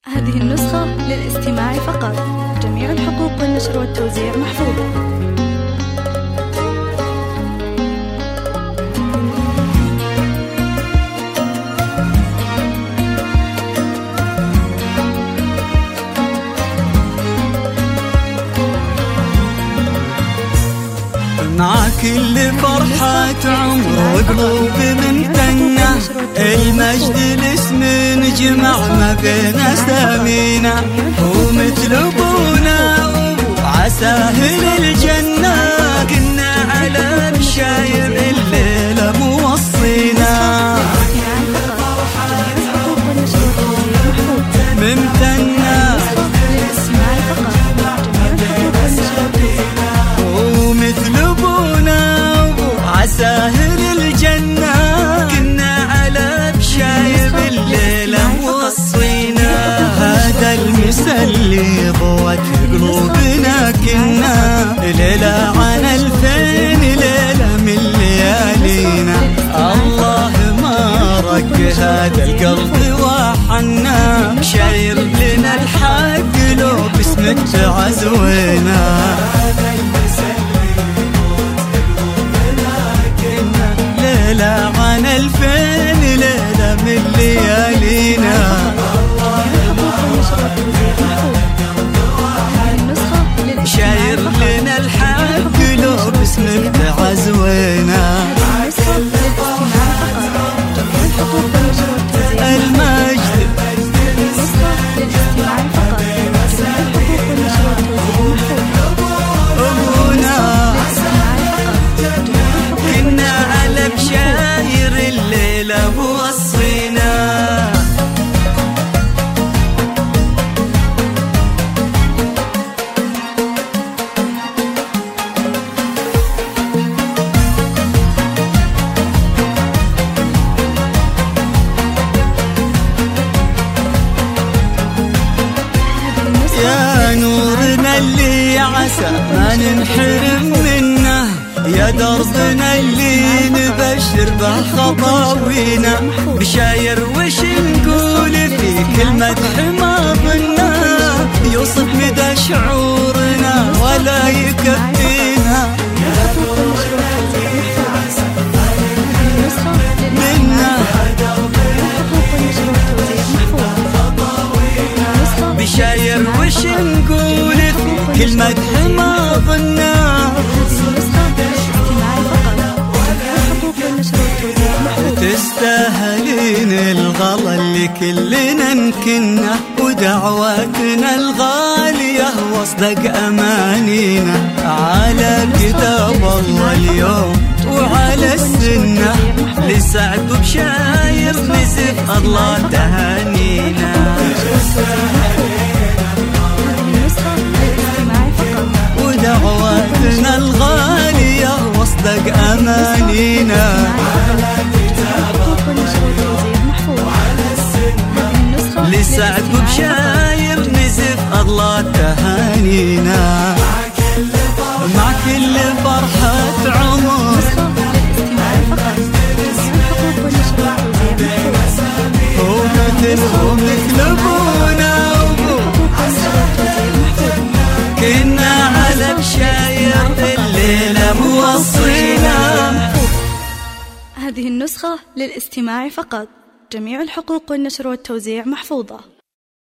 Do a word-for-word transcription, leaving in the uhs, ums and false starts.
هذه النسخة للاستماع فقط. جميع الحقوق والنشر والتوزيع محفوظة. مع كل فرحة عمر وقلوب ممتنة، المجد الاسم نجمع ما بين اسامينا، ومثل ابونا وعساهل الجنة كنا على بشاير الليلة موصينا. ممتنة ساهر الجنة كنا على بشايب الليلة موصينا. هذا المسا اللي ضوت قلوبنا كنا ليلة عن الفين ليلة من ليالينا. الله ما رق هذا القلب وحنا، شاير لنا الحق لو باسمك تعزونا. ليلة عن الفين ليلة من ليالينا. شاير لنا الحق لو باسمك تعزونا. المجد أبونا كنا على بشاير الليلة موصينا. يا نورنا اللي عسى ما ننحرم منه، يا دربنا اللي نبشر بخطاوينا. بشاير وش نقول في كلمة ما ظنا، يوصف مدى شعورنا ولا يكفينا. منا بشاير وش نقول في كلمة ما ظنا. تستاهلين الغلا اللي كلنا نكنه، ودعواتنا الغالية واصدق أمانينا. على كتاب الله اليوم وعلى السنة، لسعد بشاير نزف الله تهانينا. ودعواتنا الغالية واصدق أمانينا. لسعد بشاير نزف الله تهانينا. مع كل فرحة عمر هو مثل هو مثل ابونا كنا على بشاير الليلة موصينا. هذه النسخة للاستماع فقط. جميع الحقوق والنشر والتوزيع محفوظة.